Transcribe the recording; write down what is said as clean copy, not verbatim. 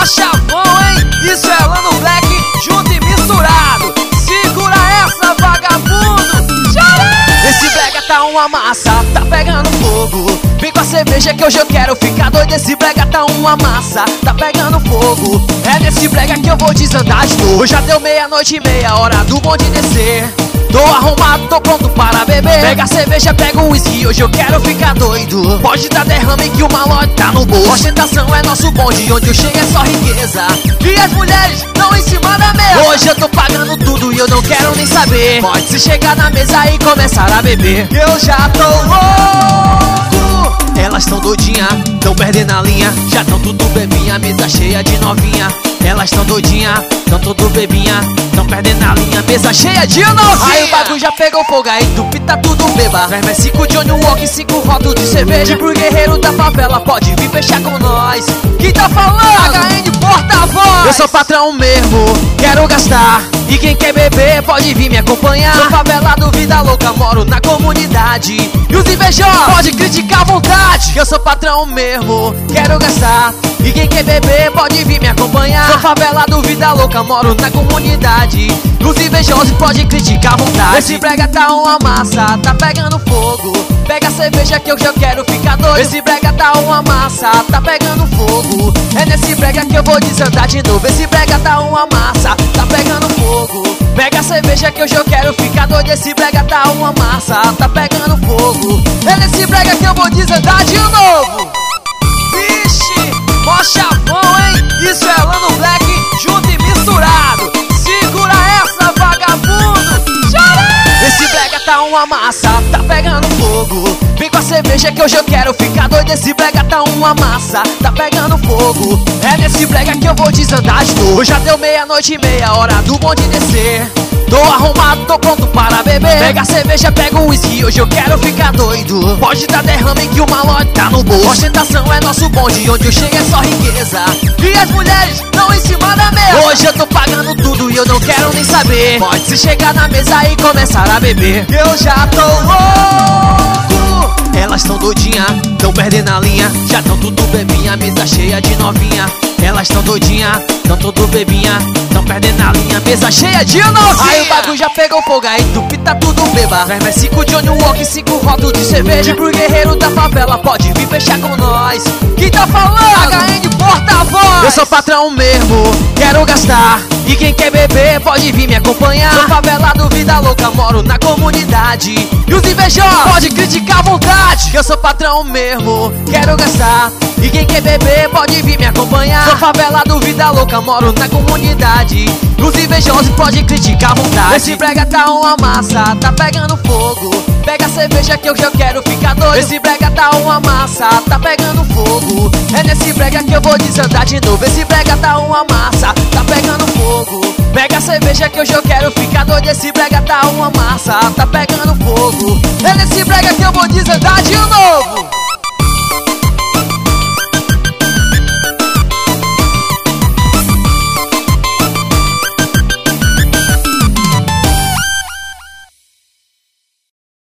mó chavão, hein? Isso é Lano Black junto e misturado. Segura essa, vagabundo. Esse brega tá uma massa, tá pegando fogo. Vem com a cerveja que hoje eu quero ficar doido. Esse brega tá uma massa, tá pegando fogo. É nesse brega que eu vou desandar de novo. Já deu 00:30, hora do bonde descer. Tô arrumado, tô pronto para beber. Pega a cerveja, pega o whisky, hoje eu quero ficar doido. Pode dar derrame que o malote tá no bolso. Ostentação é nosso bonde, onde eu chego é só riqueza. E as mulheres estão em cima da mesa. Hoje eu tô pagando tudo e eu não quero nem saber. Pode se chegar na mesa e começar a beber. Eu já tô louco. Elas tão doidinha, tão perdendo a linha. Já tão tudo bebinha, mesa cheia de novinha. Elas tão doidinha, tão tudo bebinha. Tão perdendo a linha, mesa cheia de novinha. Aí o bagulho já pegou fogo, aí tu pita tudo beba. Traz mais 5 Johnny Walker, 5 rótulos de cerveja. Pro guerreiro da favela, pode vir fechar com nós. Quem tá falando? HN porta-voz. Eu sou patrão mesmo, quero gastar. E quem quer beber pode vir me acompanhar. Sou favelado, vida louca, moro na comunidade. E os invejosos pode criticar à vontade. Eu sou patrão mesmo, quero gastar. E quem quer beber pode vir me acompanhar. Sou favelado, vida louca, moro na comunidade. E os invejosos pode criticar à vontade. Esse brega tá uma massa, tá pegando fogo. Pega a cerveja que eu já quero ficar doido. Esse brega tá uma massa, tá pegando fogo. É nesse brega que eu vou desandar de novo. Esse brega tá uma massa, tá pegando fogo. Pega a cerveja que hoje eu quero ficar doido. Esse brega tá uma massa, tá pegando fogo. É nesse brega que eu vou desandar de novo. Vixe, mó chavão, hein? Isso é Lano Black junto e misturado. Segura essa, vagabundo. Esse brega tá uma massa, tá pegando fogo. Vem com a cerveja que hoje eu quero ficar doido. Esse brega tá uma massa, tá pegando fogo. É nesse brega que eu vou desandar de novo. Já deu 00:30, hora do bonde descer. Tô arrumado, tô pronto para beber. Pega a cerveja, pega o whisky, hoje eu quero ficar doido. Pode dar derrame que o malote tá no bolso. Ostentação é nosso bonde, onde eu chego é só riqueza. E as mulheres estão em cima da mesa. Hoje eu tô pagando tudo e eu não quero nem saber. Pode se chegar na mesa e começar a beber. Eu já tô louco. Elas tão doidinha, tão perdendo a linha. Já tão tudo bebinha, mesa cheia de novinha. Elas tão doidinha, tão tudo bebinha. Tão perdendo a linha, mesa cheia de novinha. Aí o bagulho já pegou fogo, aí tu pita tudo beba. Traz mais 5 Johnny Walker, 5 rótulos de cerveja. Pro guerreiro da favela, pode vir fechar com nós. Quem tá falando? HN porta-voz. Eu sou patrão mesmo, quero gastar. E quem quer beber pode vir me acompanhar. Sou favelado, vida louca, moro na comunidade. E os invejosos pode criticar à vontade. Eu sou patrão mesmo, quero gastar. E quem quer beber pode vir me acompanhar. Sou favelado, vida louca, moro na comunidade. E os invejosos pode criticar à vontade. Esse brega tá uma massa, tá pegando fogo. Pega a cerveja que eu já quero ficar doido. Esse brega tá uma massa, tá pegando fogo. É nesse brega que eu vou desandar de novo. Esse brega tá uma massa, tá pegando fogo. Pega a cerveja que hoje eu quero ficar doido. Esse brega tá uma massa, tá pegando fogo. É nesse brega que eu vou desandar de novo.